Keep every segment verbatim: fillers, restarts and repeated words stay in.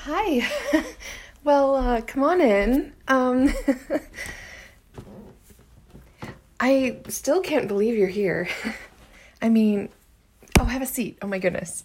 Hi. Well, uh, come on in. Um, I still can't believe you're here. I mean, oh, have a seat. Oh my goodness.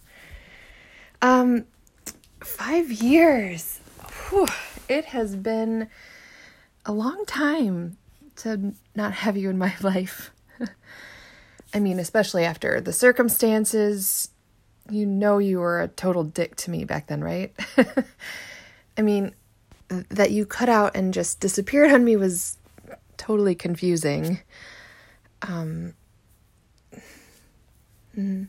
Um, five years. Whew. It has been a long time to not have you in my life. I mean, especially after the circumstances. You know you were a total dick to me back then, right? I mean, that you cut out and just disappeared on me was totally confusing. Um, I,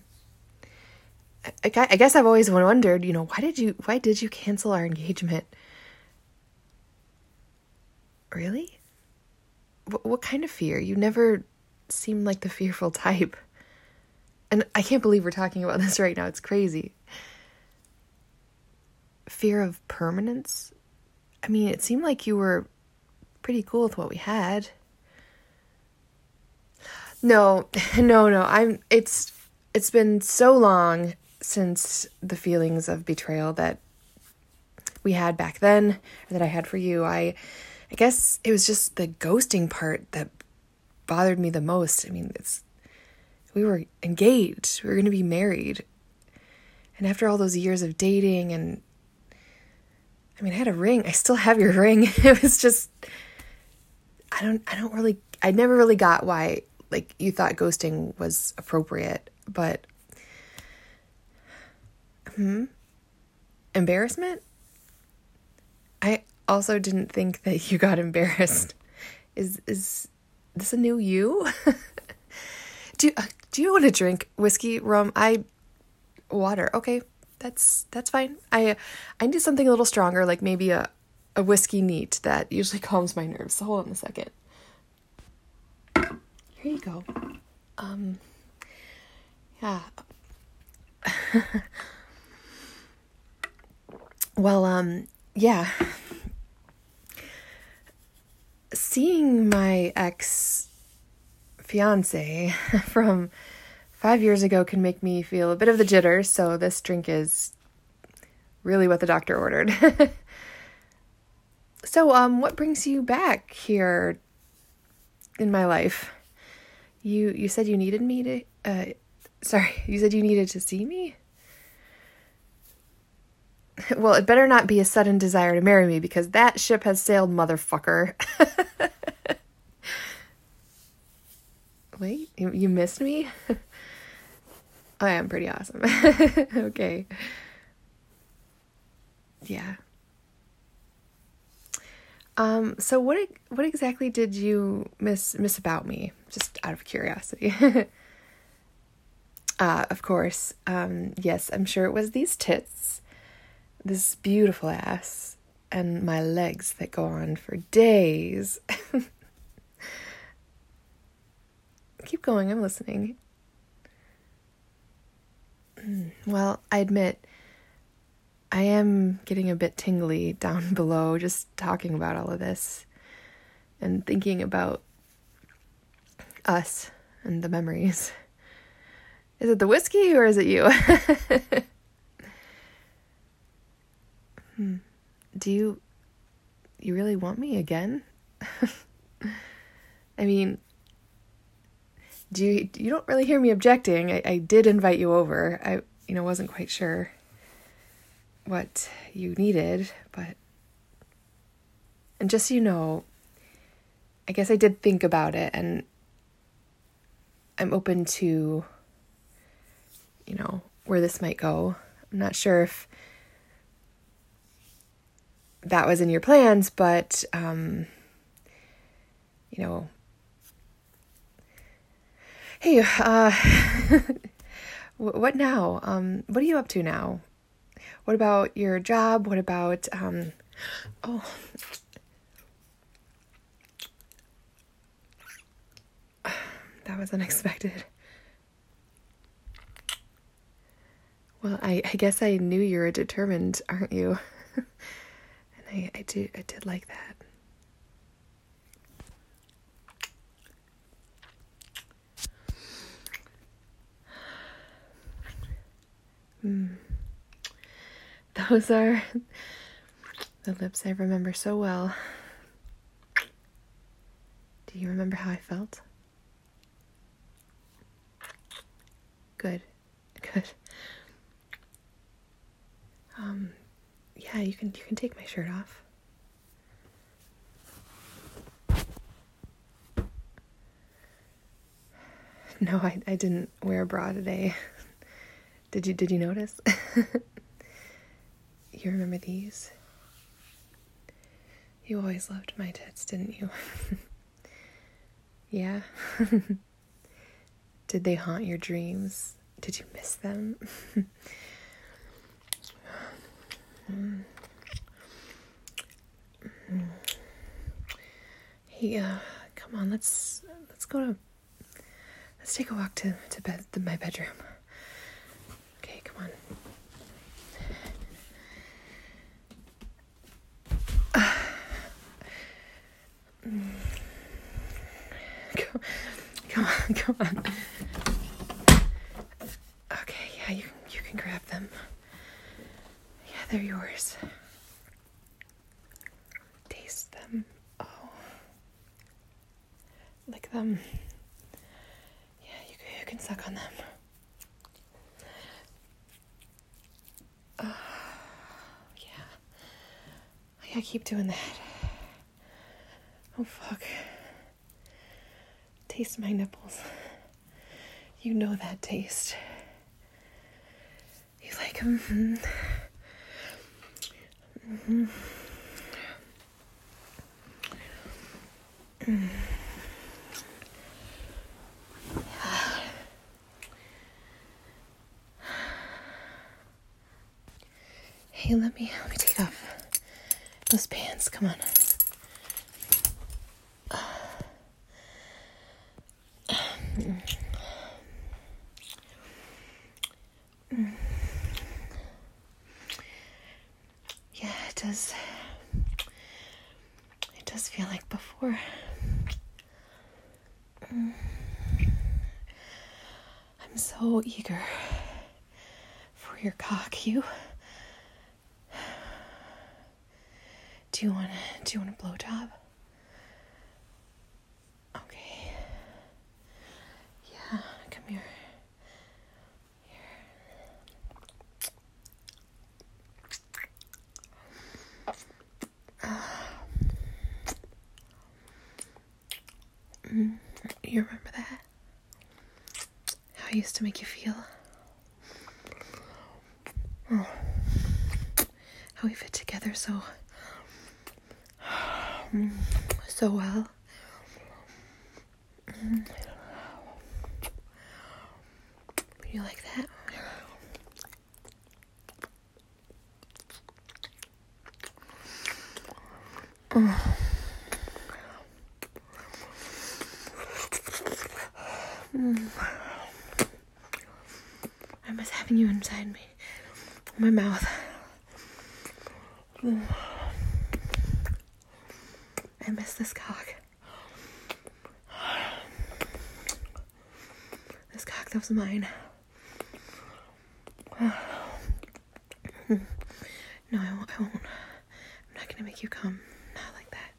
I guess I've always wondered, you know, why did you, why did you cancel our engagement? Really? What, what kind of fear? You never seemed like the fearful type. And I can't believe we're talking about this right now. It's crazy. Fear of permanence? I mean, it seemed like you were pretty cool with what we had. No, no, no. I'm it's it's been so long since the feelings of betrayal that we had back then, or that I had for you. I I guess it was just the ghosting part that bothered me the most. I mean, it's we were engaged. We were going to be married. And after all those years of dating and I mean, I had a ring. I still have your ring. It was just I don't I don't really I never really got why like you thought ghosting was appropriate, but hmm embarrassment? I also didn't think that you got embarrassed. Is is this a new you? do you, uh, do you want to drink whiskey, rum? I water. Okay, that's that's fine. I I need something a little stronger, like maybe a a whiskey neat that usually calms my nerves. So hold on a second. Here you go. Um, yeah. Well, um, yeah. Seeing my ex-fiance from five years ago can make me feel a bit of the jitters, so this drink is really what the doctor ordered. So, um, what brings you back here in my life? You you said you needed me to, uh, sorry, you said you needed to see me? Well, it better not be a sudden desire to marry me, because that ship has sailed, motherfucker. Wait, you, you missed me? I am pretty awesome. Okay. Yeah. Um, so what what exactly did you miss miss about me? Just out of curiosity. uh, of course. Um, yes, I'm sure it was these tits, this beautiful ass, and my legs that go on for days. Keep going, I'm listening. Well, I admit, I am getting a bit tingly down below just talking about all of this and thinking about us and the memories. Is it the whiskey or is it you? hmm. Do you, you really want me again? I mean, do you, you don't really hear me objecting. I, I did invite you over. I, you know, wasn't quite sure what you needed, but, and just so you know, I guess I did think about it, and I'm open to, you know, where this might go. I'm not sure if that was in your plans, but, um, you know, hey, uh, what now? Um, what are you up to now? What about your job? What about, um, oh, that was unexpected. Well, I, I guess I knew you were determined, aren't you? And I, I did, I did like that. Hmm. Those are the lips I remember so well. Do you remember how I felt? Good. Good. Um, yeah, you can you can take my shirt off. No, I, I didn't wear a bra today. Did you did you notice? You remember these? You always loved my tits, didn't you? Yeah? Did they haunt your dreams? Did you miss them? mm. Mm. Hey, uh, come on, let's let's go to let's take a walk to, to bed to my bedroom. Okay, come on. Come, come on, come on. Okay, yeah, you you can grab them. Yeah, they're yours. Taste them. Oh, lick them. Yeah, you can, you can suck on them. Oh, yeah. I gotta keep doing that. Oh, fuck. Taste my nipples. You know that taste. You like them? Mm-hmm. Mm-hmm. Mm. Yeah. Hey, let me let me take off those pants. Come on. Yeah, it does. It does feel like before. I'm so eager for your cock. You. Do you want to? Do you want a blowjob? Okay. Yeah, come here. Mm, you remember that? How I used to make you feel? Oh, how we fit together so, so well. Mm. You like that? Oh. Mm. I miss having you inside me, my mouth. Mm. I miss this cock. This cock that was mine. No, I won't. I won't. I'm not gonna make you come. Not like that.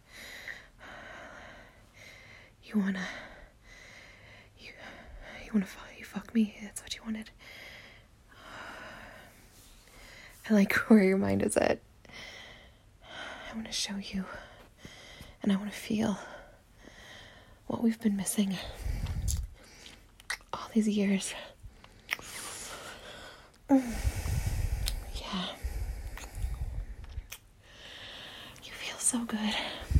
You wanna. You. You wanna fuck? You fuck me? That's what you wanted. I like where your mind is at. I want to show you, and I want to feel what we've been missing all these years. Yeah. You feel so good.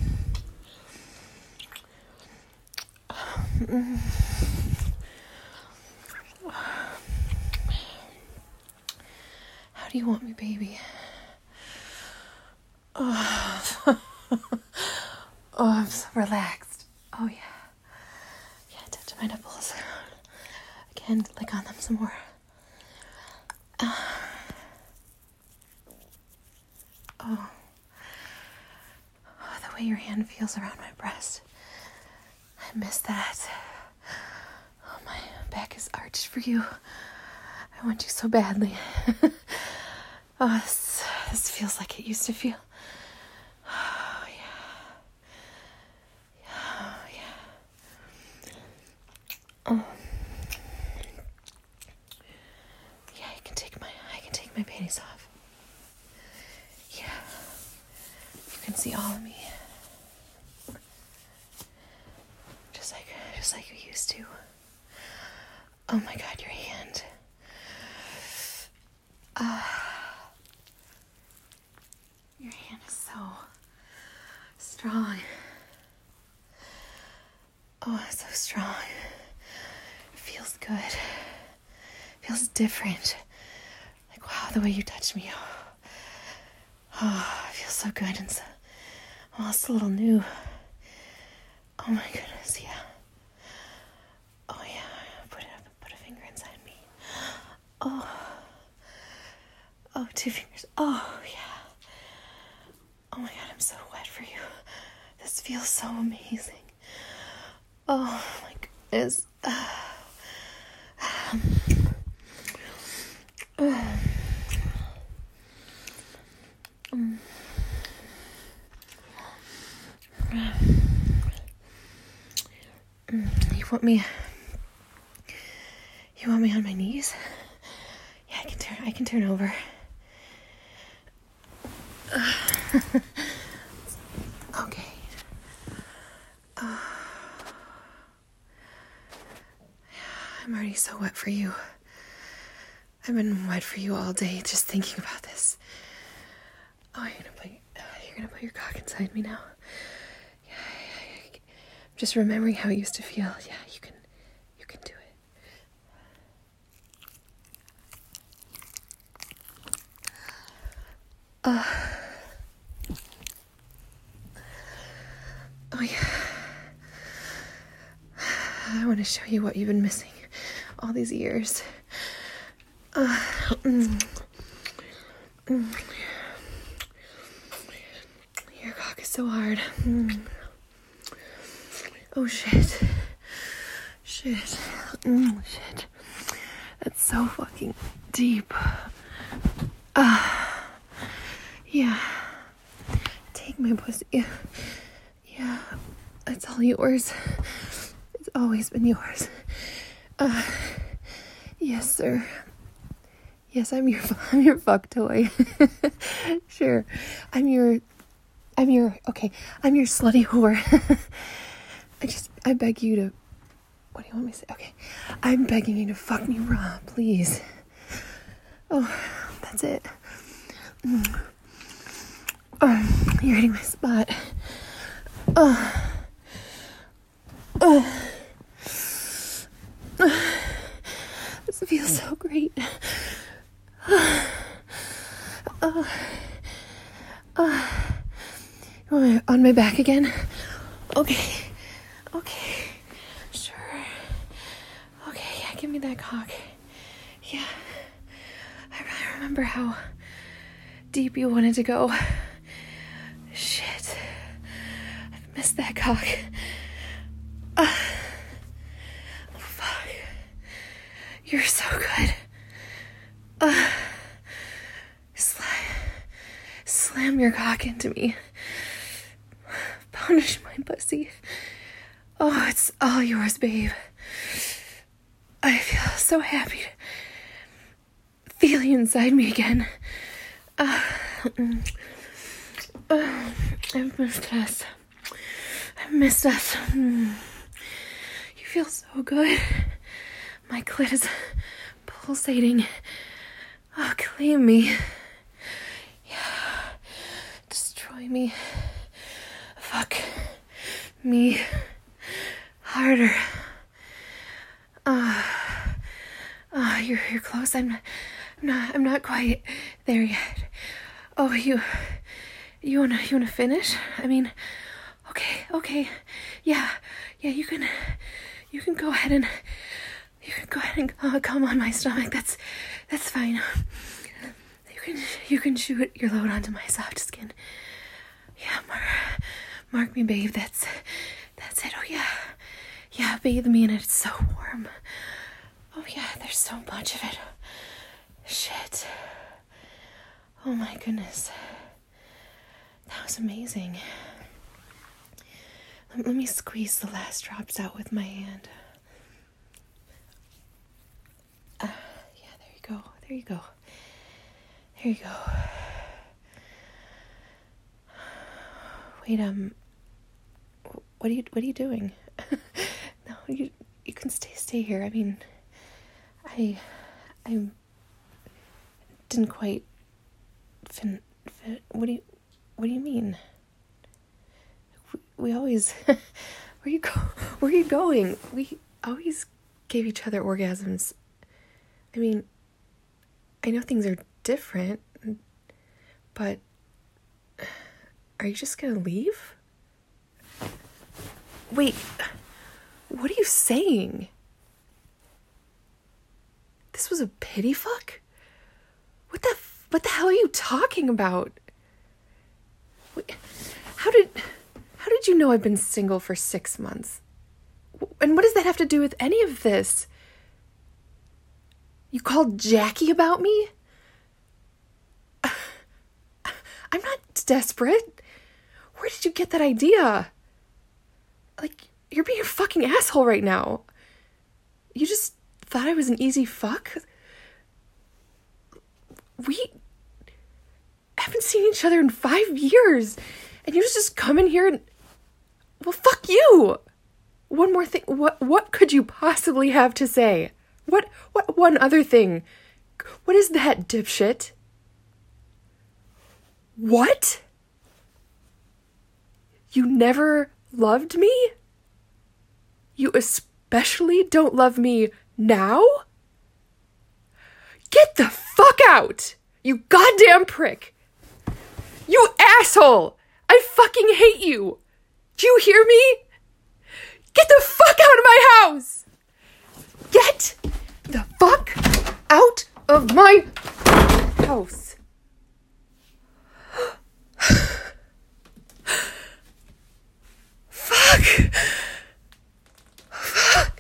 How do you want me, baby? Oh, oh, I'm so relaxed. Oh, yeah. Yeah, touch my nipples. Again, lick on them some more. Uh, oh. Oh, the way your hand feels around my breast. I miss that. Oh, my back is arched for you. I want you so badly. Oh, it's this feels like it used to feel. Oh, yeah. Oh, yeah. Oh. Yeah, I can take my, I can take my panties off. Yeah. You can see all of me. Just like, just like we used to. Oh my God, your hand. Ah. Uh, your hand is so strong. Oh, it's so strong. It feels good. It feels different. Like, wow, the way you touch me. Oh, oh it feels so good and so, oh, it's a little new. Oh my goodness, yeah. Oh yeah, put it up, put a finger inside me. Oh. Oh, two fingers. Oh, yeah. Oh my God, I'm so wet for you. This feels so amazing. Oh my goodness. Uh, um, uh, um, uh, you want me? You want me on my knees? Yeah, I can turn. I can turn over. Okay. Uh, I'm already so wet for you. I've been wet for you all day just thinking about this. Oh, you're gonna put uh, you're gonna put your cock inside me now. Yeah, yeah, yeah. I'm just remembering how it used to feel. Yeah, you can, you can do it. Uh. Oh yeah. I want to show you what you've been missing all these years. Uh, mm, mm. Your cock is so hard. Mm. Oh shit. Shit. Mm, shit. That's so fucking deep. Uh, yeah. Take my pussy. Yeah. It's all yours. It's always been yours. Uh, yes, sir. Yes, I'm your I'm your fuck toy. Sure. I'm your I'm your okay, I'm your slutty whore. I just I beg you to what do you want me to say? Okay. I'm begging you to fuck me raw, please. Oh, that's it. Mm. Oh, you're hitting my spot. Oh. Oh. Oh. This feels so great. Oh. Oh. Oh. You want me on my back again? Okay. Okay. Sure. Okay, yeah, give me that cock. Yeah. I remember how deep you wanted to go. Shit. I've missed that cock. Uh, oh, fuck. You're so good. Uh, slam, slam your cock into me. Punish my pussy. Oh, it's all yours, babe. I feel so happy to feel you inside me again. Uh, uh, I've missed us. I've missed us. Mm. You feel so good. My clit is pulsating. Oh, claim me. Yeah. Destroy me. Fuck me harder. Uh, uh, you're you're close. I'm not, I'm not I'm not quite there yet. Oh, you you wanna you wanna finish? I mean, okay, okay, yeah, yeah. You can you can go ahead and you can go ahead and uh, come on my stomach. That's that's fine. You can you can shoot your load onto my soft skin. Yeah, mark, mark me, babe. That's that's it. Oh yeah, yeah. Bathe me in it. It's so warm. Oh yeah, there's so much of it. Shit. Oh my goodness. That was amazing. Let, let me squeeze the last drops out with my hand. Uh, yeah, there you go. There you go. There you go. Wait, um, what are you, what are you doing? No, you, you can stay, stay here. I mean, I, I didn't quite fin, fin, what do you, what do you mean? We, we always, where you go, where are you going? We always gave each other orgasms. I mean, I know things are different, but are you just gonna leave? Wait, what are you saying? This was a pity fuck? What the, what the hell are you talking about? Wait, how did, how did you know I've been single for six months? And what does that have to do with any of this? You called Jackie about me? I'm not desperate. Where did you get that idea? Like, you're being a fucking asshole right now. You just thought I was an easy fuck? We haven't seen each other in five years. And you just come in here and... Well, fuck you! One more thing. What what could you possibly have to say? What what one other thing? What is that, dipshit? What? You never loved me? You especially don't love me now? Get the fuck out! You goddamn prick! You asshole! I fucking hate you! Do you hear me? Get the fuck out of my house! Get the fuck out of my house! Fuck! Fuck!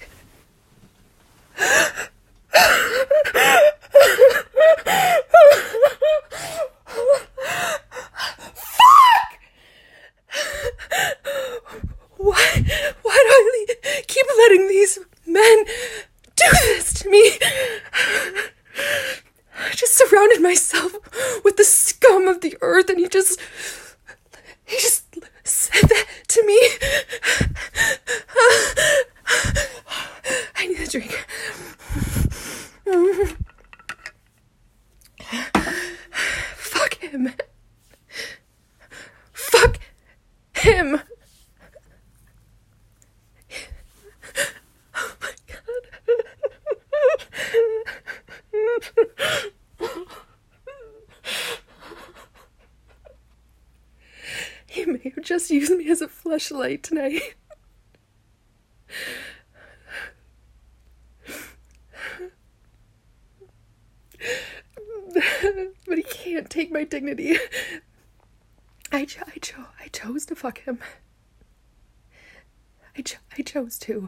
Fuck! Why, why do I le- keep letting these men do this to me? I just surrounded myself with the scum of the earth, and he just, he just said that to me. I need a drink. Fuck him. Fuck him. Oh my God. He may have just used me as a fleshlight tonight. But he can't take my dignity. I, cho- I, cho- I chose to fuck him. I, cho- I chose to.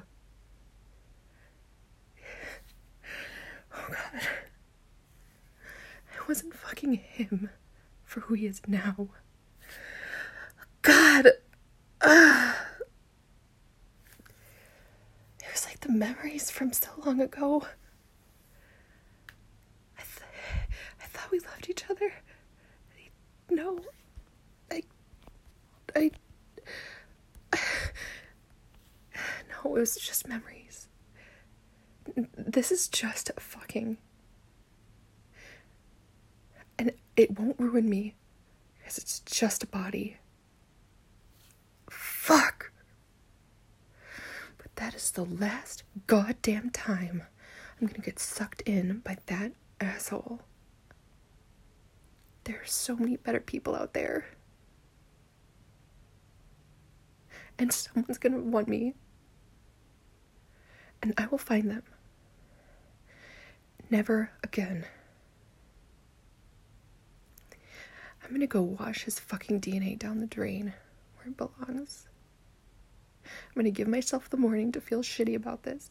Oh God. I wasn't fucking him for who he is now. God. Uh, it was like the memories from so long ago. I, th- I thought we loved each other. I, no. I... I... No, it was just memories. This is just a fucking... And it won't ruin me, because it's just a body. Fuck! But that is the last goddamn time I'm gonna get sucked in by that asshole. There are so many better people out there. And someone's gonna want me. And I will find them. Never again. I'm gonna go wash his fucking D N A down the drain where it belongs. I'm gonna give myself the morning to feel shitty about this.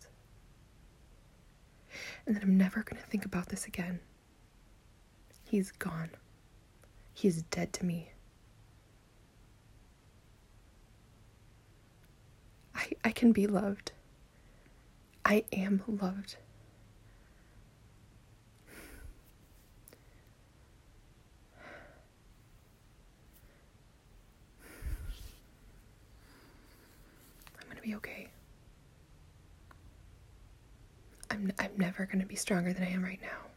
And then I'm never gonna think about this again. He's gone. He's dead to me. I, I can be loved. I am loved. I'm gonna be okay. I'm I'm never gonna be stronger than I am right now.